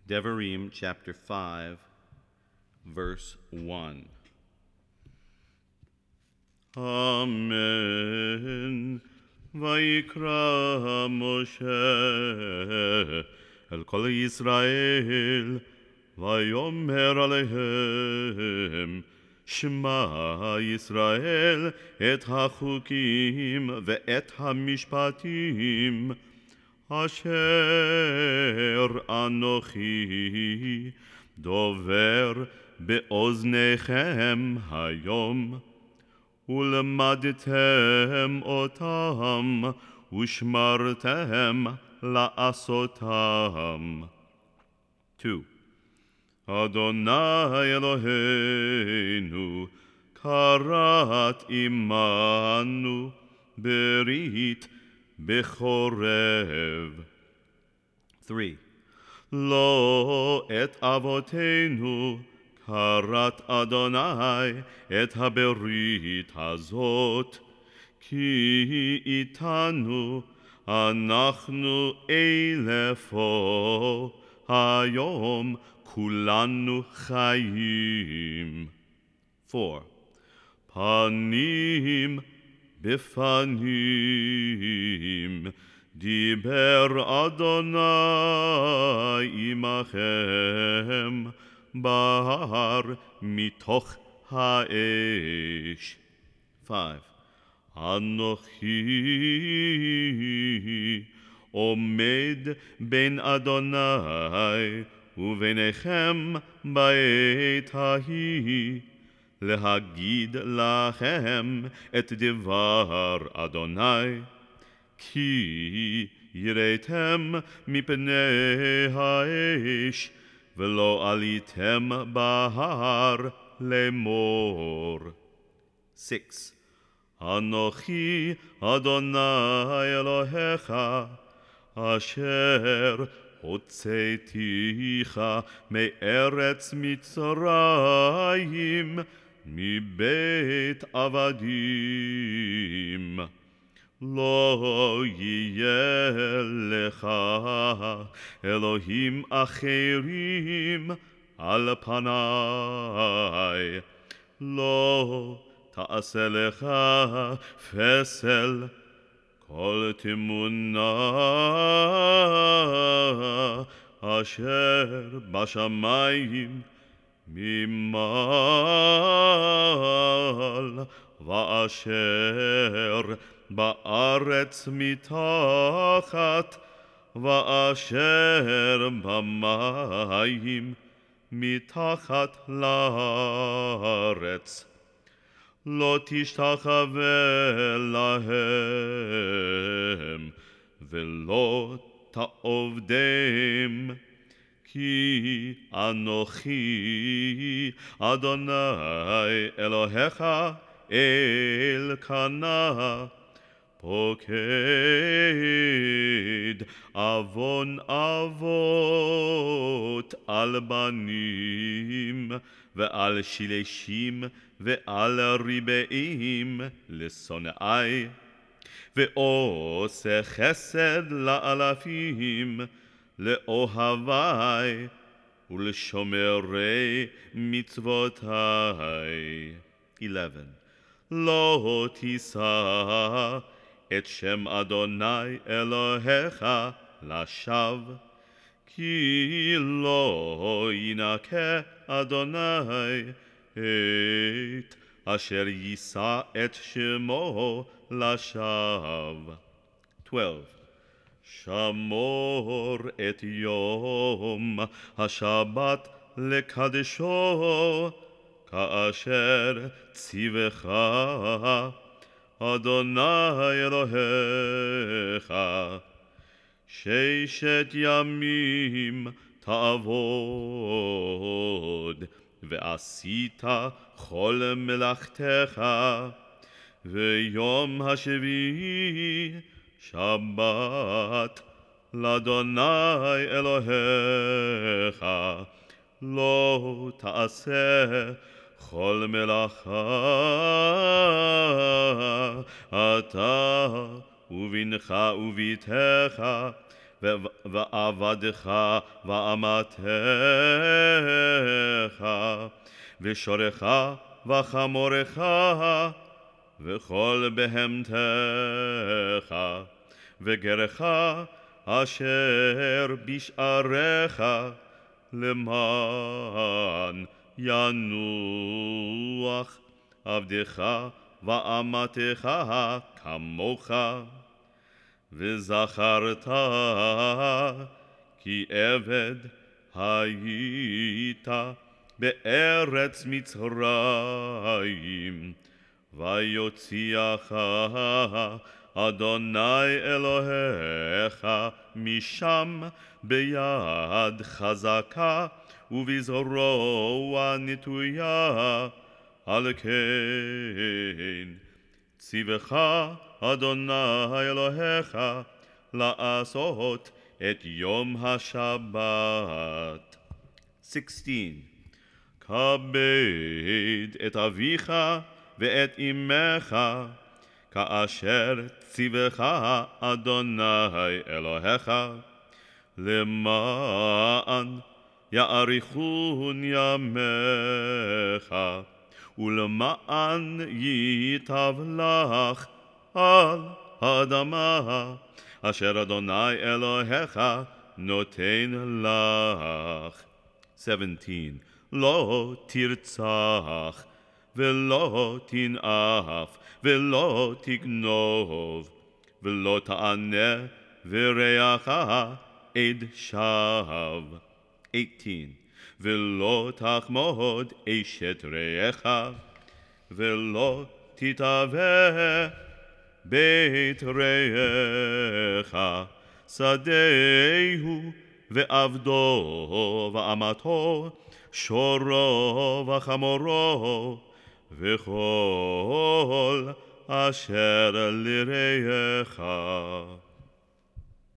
Devarim chapter 5, verse 1. Amen. Vayikra Moshe el kol Yisrael vayomer alehem Shema Yisrael et hachukim ve'et hamishpatim asher anochi dover be'oznechem hayom ולמדתם אותם ושמרתם לעשותם. 2. אדוני אלוהינו כרת עמנו ברית בחורב. 3. לא את אבותינו כרת אדוני את הברית הזאת, כי איתנו אנחנו אלפו היום כולנו חיים. 4. פנים בפנים דיבר אדוני עמכם בהר מתוך האש. 5. אנוכי עומד בין אדוני וביניכם בעת ההיא להגיד לכם את דבר אדוני, כי יראתם מפני האש ולא עליתם בהר לאמור. 6. אנוכי אדוני אלוהיך אשר הוצאתיך מארץ מצרים מבית עבדים. לא יהיה לך אלוהים אחרים על פניי, לא תעשה לך פסל כל תמונה אשר בשמיים ממעל ואשר בארץ מתחת ואשר במים מתחת לארץ. לא תשתחווה להם ולא תעובדם, כי אנוכי אדוני אלוהיך אלקנה פוקד עוון אבות על בנים ועל שילשים ועל ריבעים לשונאי, ועושה חסד לאלפים לאוהבי ולשומרי מצוותי. 11. לא תישא את שם אדוני אלוהיך לשווא, כי לא ינקה אדוני את אשר יישא את שמו לשווא. 12. שמור את יום השבת לקדשו, כאשר ציווך אדוני אלוהיך. 6 ימים תעבוד, ועשית כל מלאכתך, ויום השביעי שבת לאדוני אלוהיך. לא תעשה כל מלאכה אתה ובנך וביתך ועבדך ואמתך, ושורך וחמורך, וכל בהמתך, וגרך אשר בשעריך, למען ינוח עבדך ואמתך כמוך. וזכרת כי עבד היית בארץ מצרים, ויוציאך אדוני אלוהיך משם ביד חזקה ובזרוע נטויה. על כן ציווך אדוני אלוהיך לעשות את יום השבת. 16. כבד את אביך ואת אמך, כאשר ציווך אדוני אלוהיך, למען יאריכון ימיך, ולמען ייטב לך על האדמה אשר אדוני אלוהיך נותן לך. 17. לא תרצח, ולא תנאף, ולא תגנוב, ולא תענה ורעך עד שווא. 18. ולא תחמוד אשת רעך, ולא תתאווה בית רעך, שדהו ועבדו ואמתו, שורו וחמורו, וכל אשר לרעך.